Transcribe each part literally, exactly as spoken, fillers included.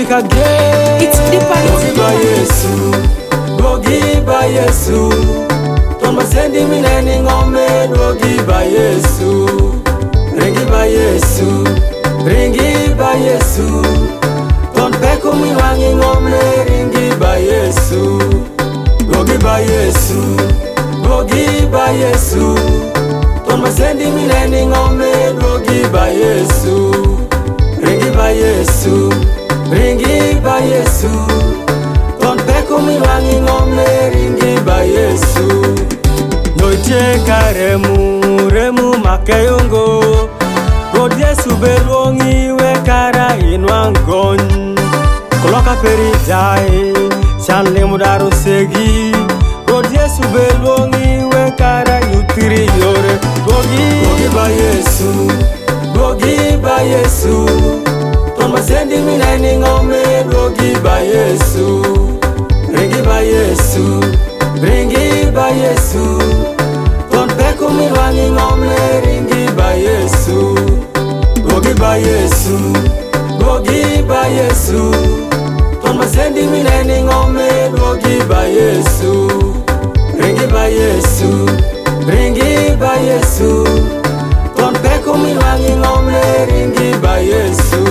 music again. It's deeper, it's Gogi by Yesu, Gogi by Yesu. Ton masendi mineni ngome, Gogi by Yesu. Ringi by Yesu, Ringi by Yesu. Ton peko mi wangi ngome, Ringi by Yesu. Gogi by Yesu, Gogi by Yesu. Ton masendi mineni ngome, Gogi by Yesu. Ringi by Yesu, Ringi by Yesu. Ton peko mi wangi ngome, Ringi by Yesu. Noche karemu, remu makeyongo. God Yesu belongi we kara inwangon. Koloka peri jai, chanle mudaro segi. God Yesu belongi we kara yutiri yore. Gogi, Gogi by Yesu, Gogi by Yesu. Ton masendi mineni ngome, Gogi by Yesu. Ringi by Yesu, Ringi by Yesu. Ton peko mi wangi ngome, Ringi by Yesu. Gogi by Yesu, Gogi by Yesu. Ton masendi mineni ngome, Gogi by Yesu. Ringi by Yesu, Ringi by Yesu. Ton peko mi wangi ngome, Ringi by Yesu.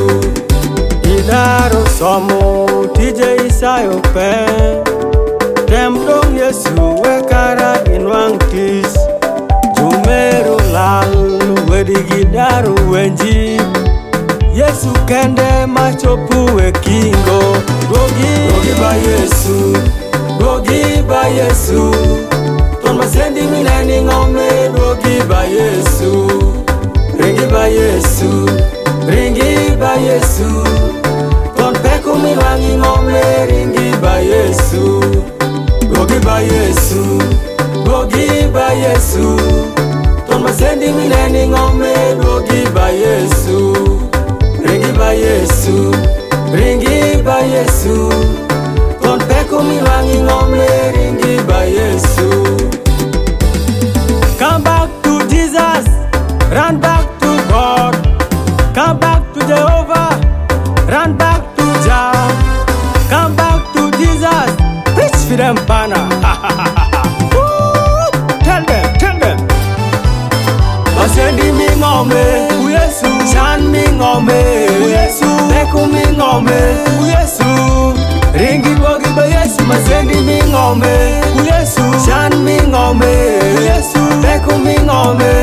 Idaro somo tije isayo pe. Dem dong Yesu we kara inwang tis. Jumeru lalu wedi gidaru wenji. Yesu kende machopu we kingo. Gogi, Gogi by Yesu, Gogi by Yesu. Ton masendi mineni ngome, Gogi by Yesu. Ringi by Yesu, Ringi by Yesu. Ton peko mi wangi ngome, Ringi by Yesu. Gogi by Yesu, Gogi by Yesu. Ton masendi mineni ngome, Gogi by Yesu. Ringi by Yesu, Ringi by Yesu. Ton peko mi wangi ngome, Ringi by Yesu. Come back to Jesus, run back to God. Come back to Jehovah, run back to Jah. Come back to Jesus, preach for them banner. Tell them, tell them. Masendi mi ngome, Yesu. Chan mi ngome, Yesu. Peko mi ngome, Yesu. Ringi Gogi by Yesu, masendi mi ngome, Yesu. Chan mi ngome, Yesu. Peko mi ngome,